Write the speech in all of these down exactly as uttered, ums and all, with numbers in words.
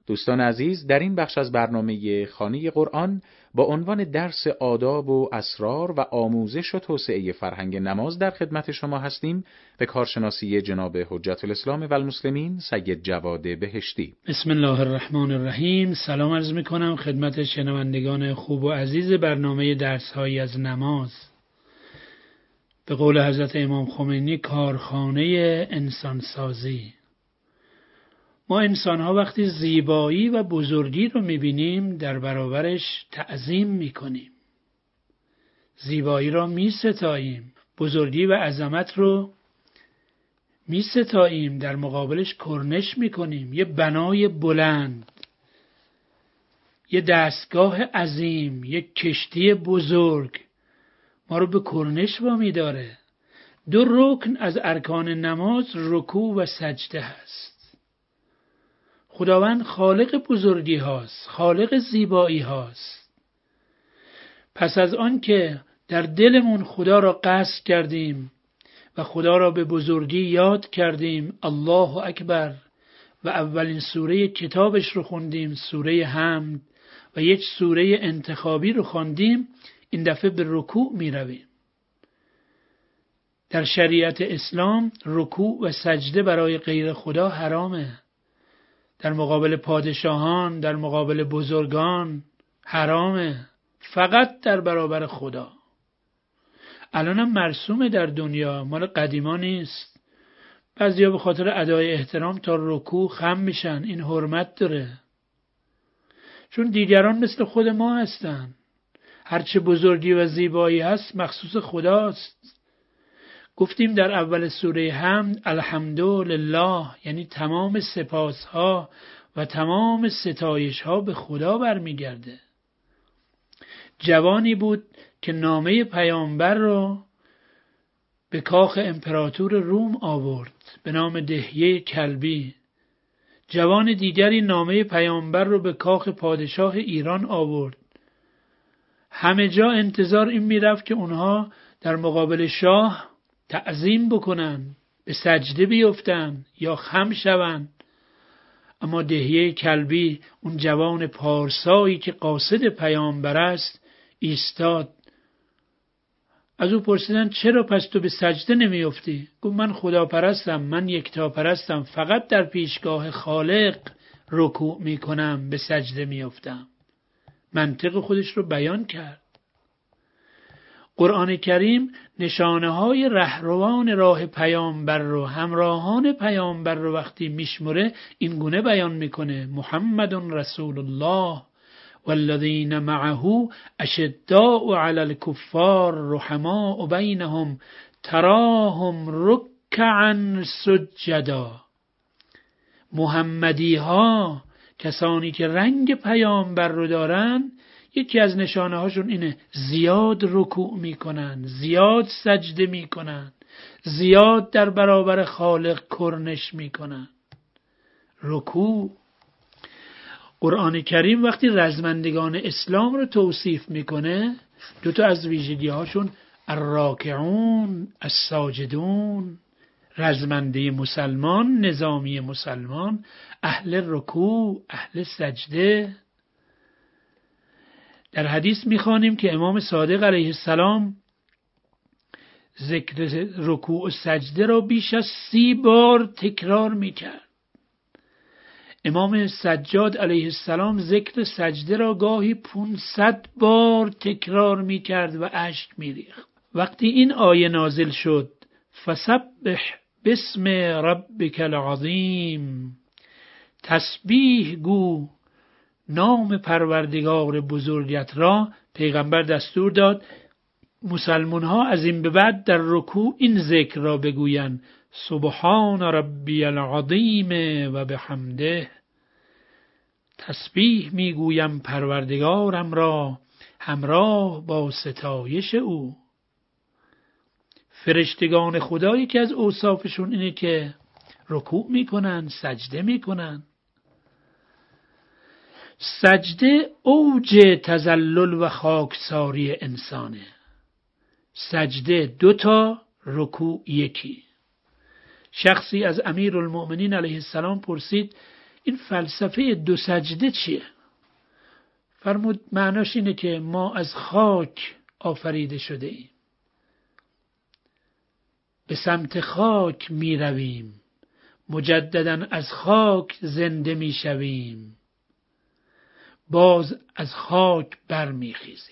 دوستان عزیز، در این بخش از برنامه خانه قرآن با عنوان درس آداب و اسرار و آموزش و توسعه فرهنگ نماز در خدمت شما هستیم به کارشناسی جناب حجت الاسلام و المسلمین سید جواد بهشتی. بسم الله الرحمن الرحیم. سلام عرض می کنم خدمت شنوندگان خوب و عزیز برنامه درس‌هایی از نماز. به قول حضرت امام خمینی، کارخانه انسانسازی. ما انسان‌ها وقتی زیبایی و بزرگی رو می‌بینیم در برابرش تعظیم می‌کنیم، زیبایی را می‌ستاییم، بزرگی و عظمت رو می‌ستاییم، در مقابلش کرنش می‌کنیم. یه بنای بلند، یه دستگاه عظیم، یه کشتی بزرگ ما رو به کرنش وامی داره. دو رکن از ارکان نماز رکوع و سجده هست. خداوند خالق بزرگی هاست، خالق زیبایی هاست. پس از آن که در دلمون خدا را قصد کردیم و خدا را به بزرگی یاد کردیم، الله اکبر، و اولین سوره کتابش رو خوندیم، سوره حمد، و یک سوره انتخابی رو خوندیم، این دفعه به رکوع می رویم. در شریعت اسلام رکوع و سجده برای غیر خدا حرامه. در مقابل پادشاهان، در مقابل بزرگان حرامه، فقط در برابر خدا. الانم مرسومه در دنیا، مال قدیما نیست. بعضیا به خاطر ادای احترام تا رکوع خم میشن، این حرمت داره، چون دیگران مثل خود ما هستن. هرچه بزرگی و زیبایی هست مخصوص خداست. گفتیم در اول سوره حمد الحمدلله، یعنی تمام سپاس ها و تمام ستایش ها به خدا برمیگرده. جوانی بود که نامه پیامبر رو به کاخ امپراتور روم آورد به نام دحیه کلبی. جوان دیگری نامه پیامبر رو به کاخ پادشاه ایران آورد. همه جا انتظار این میرفت که اونها در مقابل شاه تعظیم بکنن، به سجده بیفتن یا خم شون. اما دحیه کلبی، اون جوان پارسایی که قاصد پیامبر است، ایستاد. از او پرسیدن چرا پس تو به سجده نمیافتی؟ گفت من خدا پرستم، من یکتا پرستم، فقط در پیشگاه خالق رکوع میکنم، به سجده میافتم. منطق خودش رو بیان کرد. قرآن کریم نشانه های رهروان راه پیامبر رو، همراهان پیامبر رو وقتی میشمره این گونه بیان میکنه: محمد رسول الله والذین معه اشداء علی الکفار رحماء بینهم تراهم رکعا سجدا. محمدی ها، کسانی که رنگ پیامبر رو دارن، یکی از نشانه هاشون اینه زیاد رکوع میکنن، زیاد سجده میکنن، زیاد در برابر خالق کرنش میکنن. رکوع. قرآن کریم وقتی رزمندگان اسلام رو توصیف میکنه، دو تا از ویژگی هاشون الراکعون الساجدون، رزمنده مسلمان، نظامی مسلمان، اهل رکوع، اهل سجده. در حدیث میخوانیم که امام صادق علیه السلام ذکر رکوع و سجده را بیش از سی بار تکرار میکرد. امام سجاد علیه السلام ذکر سجده را گاهی پانصد بار تکرار میکرد و اشک میریخت. وقتی این آیه نازل شد فسبح باسم ربک العظیم، تسبیح گو نام پروردگار بزرگت را، پیغمبر دستور داد مسلمان ها از این به بعد در رکوع این ذکر را بگویند: سبحان ربی العظیم و بحمده. تسبیح میگویم پروردگارم را همراه با ستایش او. فرشتگان خدایی که از اوصافشون اینه که رکوع میکنن، سجده میکنن. سجده اوج تذلل و خاکساری انسانه. سجده دوتا، رکوع یکی. شخصی از امیرالمؤمنین علیه السلام پرسید: این فلسفه دو سجده چیه؟ فرمود معناش اینه که ما از خاک آفریده شده ایم، به سمت خاک می رویم، مجددا از خاک زنده می شویم، باز از خاک بر می خیزیم.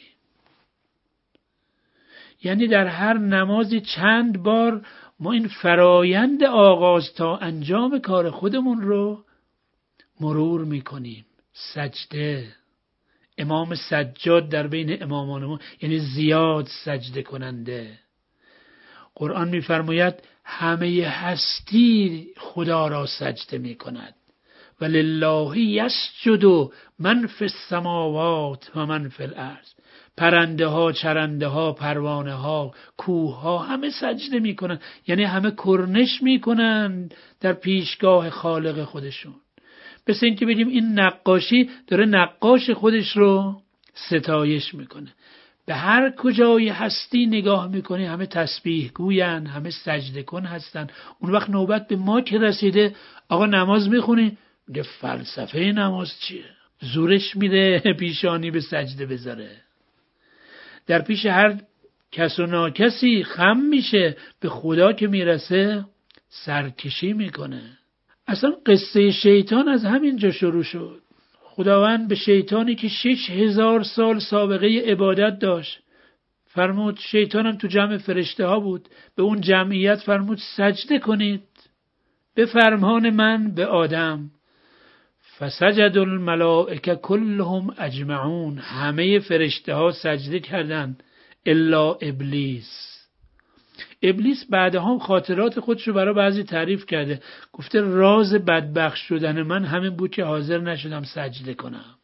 یعنی در هر نمازی چند بار ما این فرایند آغاز تا انجام کار خودمون رو مرور می کنیم. سجده، امام سجاد در بین امامان ما یعنی زیاد سجده کننده. قرآن می‌فرماید همه هستی خدا را سجده می‌کند. ولله یسجد من فی السماوات و من فی الارض. پرنده ها، چرنده ها، پروانه ها، کوه ها همه سجده می‌کنند، یعنی همه کرنش می‌کنند در پیشگاه خالق خودشون. پس این که بگیم این نقاشی داره نقاش خودش رو ستایش میکنه. به هر کجای هستی نگاه میکنی همه تسبیح گوین، همه سجده کن هستن. اون وقت نوبت به ما که رسیده، آقا نماز میخونی؟ میگه فلسفه نماز چیه؟ زورش میره پیشانی به سجده بذاره. در پیش هر کس و ناکسی خم میشه، به خدا که میرسه سرکشی میکنه. اصلا قصه شیطان از همینجا شروع شد. خداوند به شیطانی که شش هزار سال سابقه عبادت داشت فرمود، شیطانم تو جمع فرشته ها بود، به اون جمعیت فرمود سجده کنید به فرمان من به آدم. فسجد الملائکه كلهم اجمعون، همه فرشته ها سجده کردند الا ابلیس. ابلیس بعدها خاطرات خودشو برای بعضی تعریف کرده، گفته راز بدبخت شدن من همین بود که حاضر نشدم سجده کنم.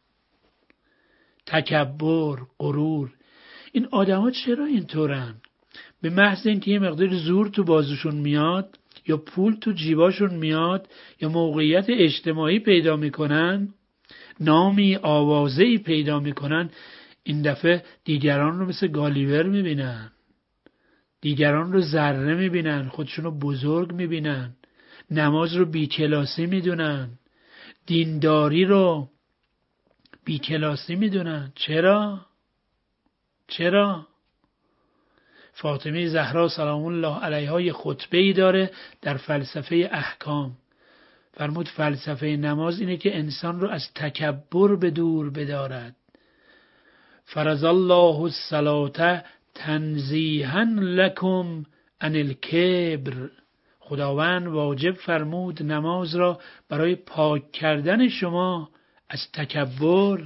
تکبر، غرور. این آدما چرا اینطورن؟ به محض اینکه یه مقدار زور تو بازوشون میاد یا پول تو جیباشون میاد یا موقعیت اجتماعی پیدا میکنن، نامی آوازه‌ای پیدا میکنن، این دفعه دیگران رو مثل گالیور میبینن، دیگران رو ذره میبینن، خودشون رو بزرگ میبینن، نماز رو بیکلاسی میدونن، دینداری رو بیکلاسی میدونن. چرا؟ چرا؟ فاطمه زهرا سلام الله علیها یه خطبه‌ای داره در فلسفه احکام. فرمود فلسفه نماز اینه که انسان رو از تکبر به دور بدارد. فرض الله الصلاة تنزیها لکم عن الکبر. خداوند واجب فرمود نماز را برای پاک کردن شما از تکبر.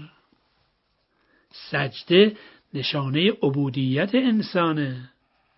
سجده نشانه عبودیت انسانه.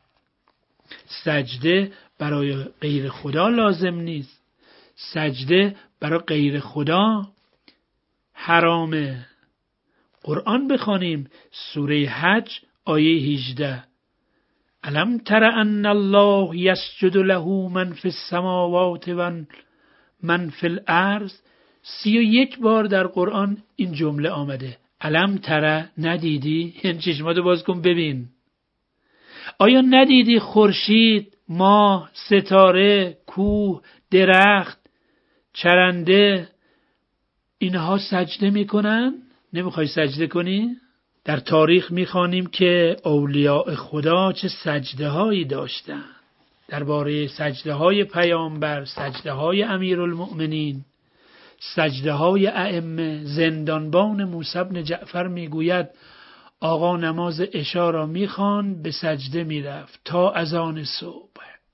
سجده برای غیر خدا لازم نیست. سجده برای غیر خدا حرامه. قرآن بخوانیم سوره حج آیه هجده. الم تر ان الله یسجد له من فی السماوات و من فی الارض. سی و یک بار در قرآن این جمله آمده. الم تر، ندیدی؟ این چشماتو باز کن ببین. آیا ندیدی خورشید، ماه، ستاره، کوه، درخت، چرنده اینها سجده میکنن؟ نمیخوای سجده کنی؟ در تاریخ میخوانیم که اولیاء خدا چه سجده هایی داشتن. درباره سجده های پیامبر، سجده های امیرالمؤمنین، سجده های ائمه. زندانبان موسی بن جعفر میگوید آقا نماز عشا را میخوان به سجده میرفت تا اذان صبح.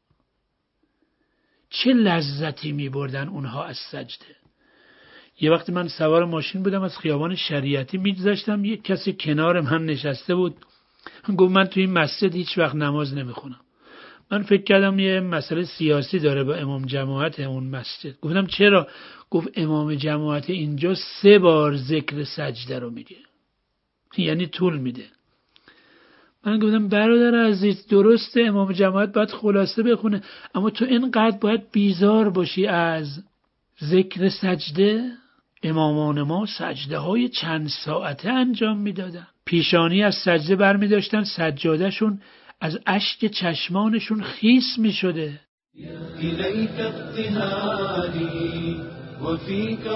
چه لذتی میبردن اونها از سجده. یه وقتی من سوار ماشین بودم از خیابان شریعتی میگذشتم، یک کسی کنار من نشسته بود، گفت من توی این مسجد هیچ وقت نماز نمیخونم. من فکر کردم یه مسئله سیاسی داره با امام جماعت اون مسجد. گفتم چرا؟ گفت امام جماعت اینجا سه بار ذکر سجده رو میگه، یعنی طول میده. من گفتم برادر عزیز درسته امام جماعت باید خلاصه بخونه، اما تو اینقدر باید بیزار باشی از ذکر سجده. امامان ما سجده های چند ساعته انجام میدادن. پیشانی از سجده بر می داشتن، سجادهشون از اشک چشمانشون خیس می شده. الیک ابتهالی وفيك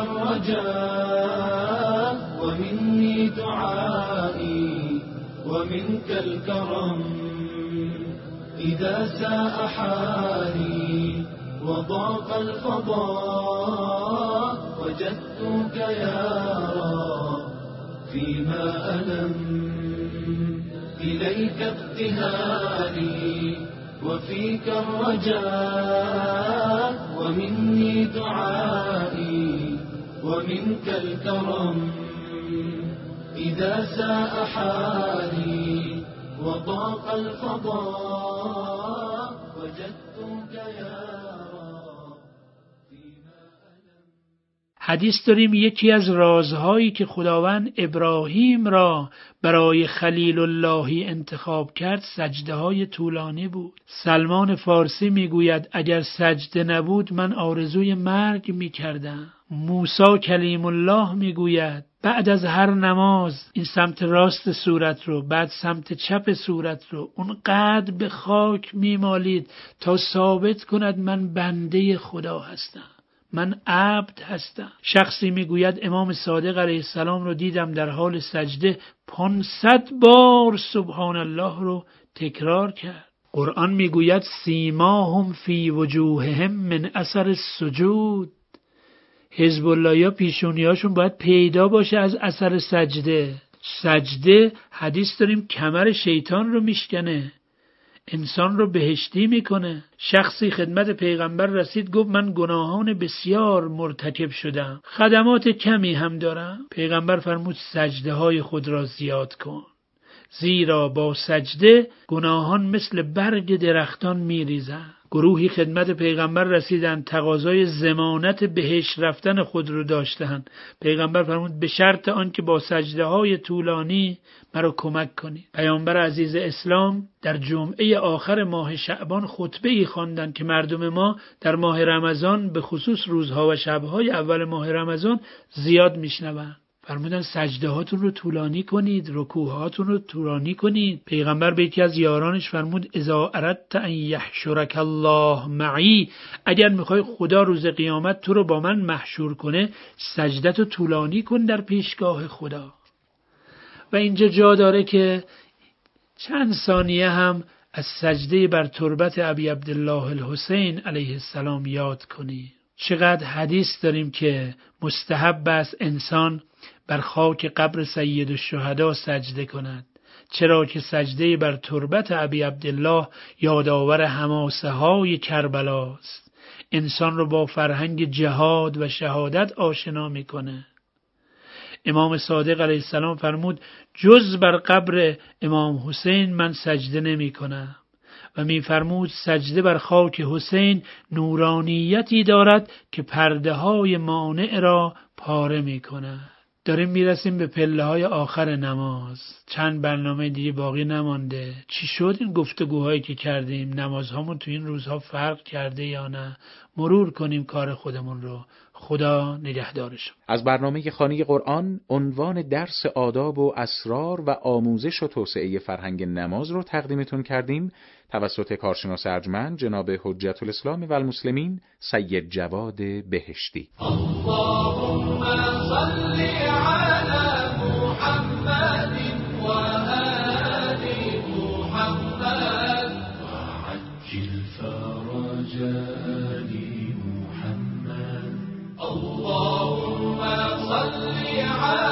الرجاء ومني دعائي ومنك الكرم إذا ساء حالي وضاق الفضاء وجدتك يا رب فيما ألم إليك ابتهالي وفيك الرجاء ومني دعائي ومنك الكرم إذا ساء حالي وضاق الفضاء وجدتك يا رب فيما ألم. حدیث داریم یکی از رازهایی که خداوند ابراهیم را برای خلیل اللهی انتخاب کرد سجده های طولانی بود. سلمان فارسی میگوید اگر سجده نبود من آرزوی مرگ میکردم. موسی کلیم الله میگوید بعد از هر نماز این سمت راست صورت رو بعد سمت چپ صورت رو اونقدر به خاک میمالید تا ثابت کند من بنده خدا هستم، من عبد هستم. شخصی میگوید امام صادق علیه السلام رو دیدم در حال سجده پانصد بار سبحان الله رو تکرار کرد. قرآن میگوید سیماهم فی وجوههم من اثر السجود. حزب الله یا پیشونیاشون باید پیدا باشه از اثر سجده. سجده حدیث داریم کمر شیطان رو میشکنه، انسان رو بهشتی میکنه. شخصی خدمت پیغمبر رسید گفت من گناهان بسیار مرتکب شدم، خدمات کمی هم دارم. پیغمبر فرمود سجده های خود را زیاد کن، زیرا با سجده گناهان مثل برگ درختان میریزند. گروهی خدمت پیغمبر رسیدند تقاضای ضمانت بهشت رفتن خود رو داشتند. پیغمبر فرمود به شرط آن که با سجده های طولانی مرا کمک کنی. پیامبر عزیز اسلام در جمعه آخر ماه شعبان خطبه‌ای خواندند که مردم ما در ماه رمضان به خصوص روزها و شبهای اول ماه رمضان زیاد میشنوند. فرمودن سجده هاتون رو طولانی کنید، رکوع هاتون رو طولانی کنید. پیغمبر به یکی از یارانش فرمود اذا اردت ان یحشرک الله معی، اگر میخوای خدا روز قیامت تو رو با من محشور کنه سجدت رو طولانی کن در پیشگاه خدا. و اینجا جا داره که چند ثانیه هم از سجده بر تربت ابی عبدالله الحسین علیه السلام یاد کنی. چقدر حدیث داریم که مستحب است انسان بر خاک قبر سید الشهدا سجده کند، چرا که سجده بر تربت ابی عبدالله یادآور حماسه های کربلاست. انسان رو با فرهنگ جهاد و شهادت آشنا میکنه. امام صادق علیه السلام فرمود جز بر قبر امام حسین من سجده نمی کنم و می فرمود سجده بر خاک حسین نورانیتی دارد که پرده های مانع را پاره می کند. داریم میرسیم به پله های آخر نماز. چند برنامه دیگه باقی نمانده. چی شد این گفتگوهایی که کردیم؟ نمازهامون تو این روزها فرق کرده یا نه؟ مرور کنیم کار خودمون رو. خدا نگهدارشون. از برنامه خانه قرآن عنوان درس آداب و اسرار و آموزش و توسعه فرهنگ نماز رو تقدیمتون کردیم توسط کارشناس ارجمند جناب حجت الاسلام و المسلمین سید جواد بهشتی. اللهم صل علی محمد و آل محمد وعجل فرج آل محمد. اللهم صل علی